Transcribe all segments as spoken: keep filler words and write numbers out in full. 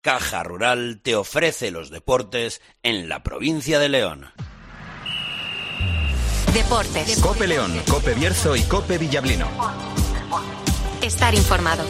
Caja Rural te ofrece los deportes en la provincia de León. Deportes. Cope León, Cope Bierzo y Cope Villablino. Estar informado.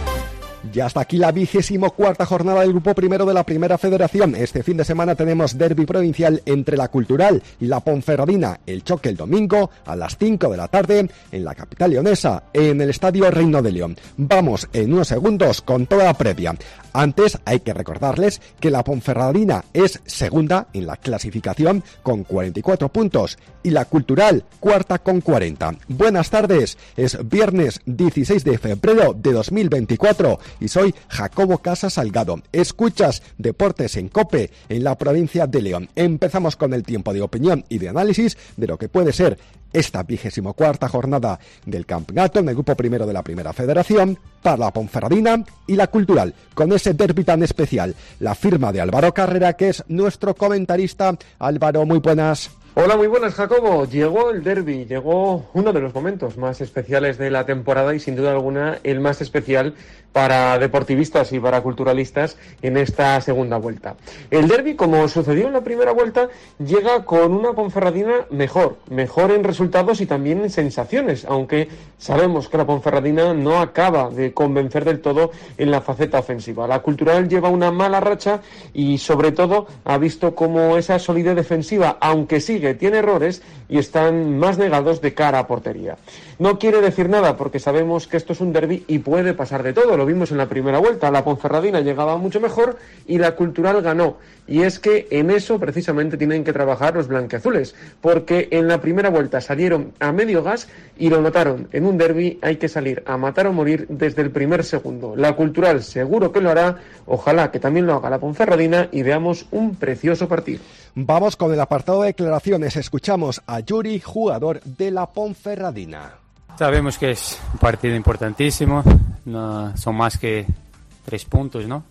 Ya hasta aquí la vigésimo cuarta jornada del Grupo Primero de la Primera Federación. Este fin de semana tenemos derbi provincial entre la Cultural y la Ponferradina. El choque el domingo a las cinco de la tarde en la capital leonesa, en el Estadio Reino de León. Vamos en unos segundos con toda la previa. Antes hay que recordarles que la Ponferradina es segunda en la clasificación con cuarenta y cuatro puntos y la Cultural cuarta con cuarenta. Buenas tardes, es viernes dieciséis de febrero de dos mil veinticuatro y soy Jacobo Casa Salgado. Escuchas Deportes en COPE en la provincia de León. Empezamos con el tiempo de opinión y de análisis de lo que puede ser esta vigésimo cuarta jornada del campeonato en el Grupo Primero de la Primera Federación para la Ponferradina y la Cultural, con ese derbi tan especial. La firma de Álvaro Carrera, que es nuestro comentarista. Álvaro, muy buenas. Hola, muy buenas, Jacobo. Llegó el derbi, llegó uno de los momentos más especiales de la temporada y sin duda alguna el más especial para deportivistas y para culturalistas en esta segunda vuelta. El derbi, como sucedió en la primera vuelta, llega con una Ponferradina mejor, mejor en resultados y también en sensaciones, aunque sabemos que la Ponferradina no acaba de convencer del todo en la faceta ofensiva. La Cultural lleva una mala racha y sobre todo ha visto como esa solidez defensiva, aunque sigue, tiene errores y están más negados de cara a portería. No quiere decir nada porque sabemos que esto es un derbi y puede pasar de todo. Lo vimos en la primera vuelta, la Ponferradina llegaba mucho mejor y la Cultural ganó. Y es que en eso precisamente tienen que trabajar los blanquiazules, porque en la primera vuelta salieron a medio gas y lo notaron. En un derbi hay que salir a matar o morir desde el primer segundo. La Cultural seguro que lo hará, ojalá que también lo haga la Ponferradina y veamos un precioso partido. Vamos con el apartado de declaraciones. Escuchamos a Yuri, jugador de la Ponferradina. Sabemos que es un partido importantísimo, no, son más que tres puntos, ¿no?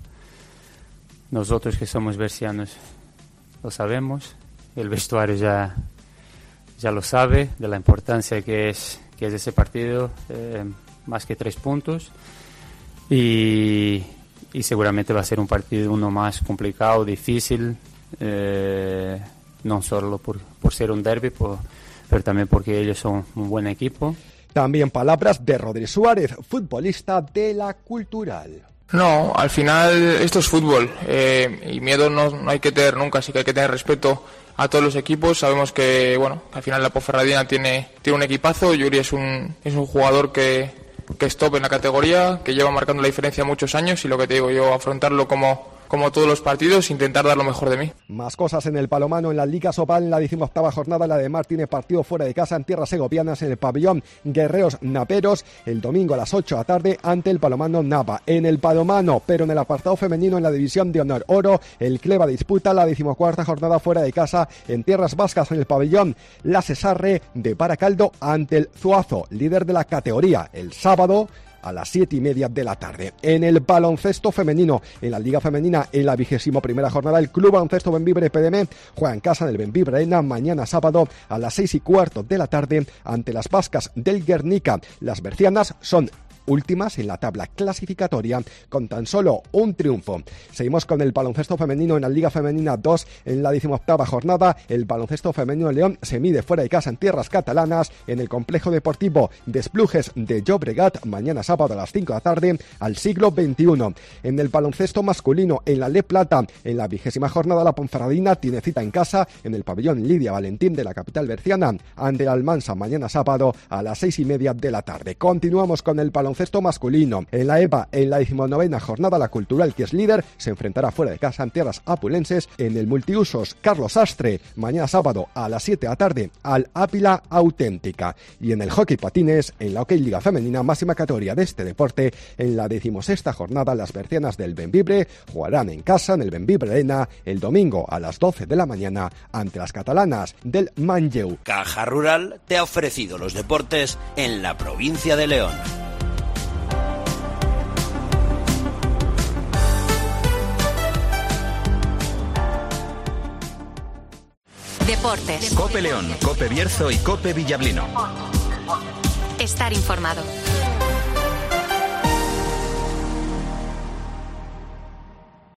Nosotros que somos bercianos lo sabemos, el vestuario ya, ya lo sabe de la importancia que es, que es ese partido, eh, más que tres puntos y, y seguramente va a ser un partido uno más complicado, difícil, eh, no solo por, por ser un derbi, por, pero también porque ellos son un buen equipo. También palabras de Rodri Suárez, futbolista de la Cultural. No, al final esto es fútbol eh, y miedo no, no hay que tener nunca, así que hay que tener respeto a todos los equipos. Sabemos que bueno, al final la Ponferradina tiene, tiene un equipazo. Yuri es un, es un jugador que, que es top en la categoría, que lleva marcando la diferencia muchos años y lo que te digo yo, afrontarlo como... como todos los partidos, intentar dar lo mejor de mí. Más cosas en el balonmano en la Liga Sobal, en la decimoctava jornada, la de Mar tiene partido fuera de casa en tierras segovianas en el pabellón Guerreros Naperos, el domingo a las ocho de la tarde ante el balonmano Nava. En el balonmano, pero en el apartado femenino en la división de honor oro, el Cleva disputa la decimocuarta jornada fuera de casa en tierras vascas en el pabellón La Cesarre de Baracaldo ante el Zuazo, líder de la categoría, el sábado a las siete y media de la tarde. En el baloncesto femenino, en la Liga Femenina, en la vigésimo primera jornada, el Club Baloncesto Bembibre P D M juega en casa en el Bembibre Arena mañana sábado a las seis y cuarto de la tarde ante las vascas del Guernica. Las bercianas son últimas en la tabla clasificatoria con tan solo un triunfo. Seguimos con el baloncesto femenino en la Liga Femenina dos en la decimoctava jornada. El baloncesto femenino de León se mide fuera de casa en tierras catalanas en el complejo deportivo Desplujes de Llobregat mañana sábado a las cinco de la tarde al siglo veintiuno. En el baloncesto masculino en la Le Plata en la vigésima jornada, la Ponferradina tiene cita en casa en el pabellón Lidia Valentín de la capital berciana ante el Almansa mañana sábado a las seis y media de la tarde. Continuamos con el baloncesto masculino. En la E V A, en la decimonovena jornada, la Cultural, que es líder, se enfrentará fuera de casa en tierras apulenses en el multiusos Carlos Astre mañana sábado a las siete de la tarde al Ávila Auténtica. Y en el hockey patines, en la Hockey Liga Femenina, máxima categoría de este deporte, en la decimosexta jornada, las bercianas del Bembibre jugarán en casa en el Bembibre Arena el domingo a las doce de la mañana ante las catalanas del Manlleu. Caja Rural te ha ofrecido los deportes en la provincia de León. Deportes. Cope León, Cope Bierzo y Cope Villablino. Estar informado.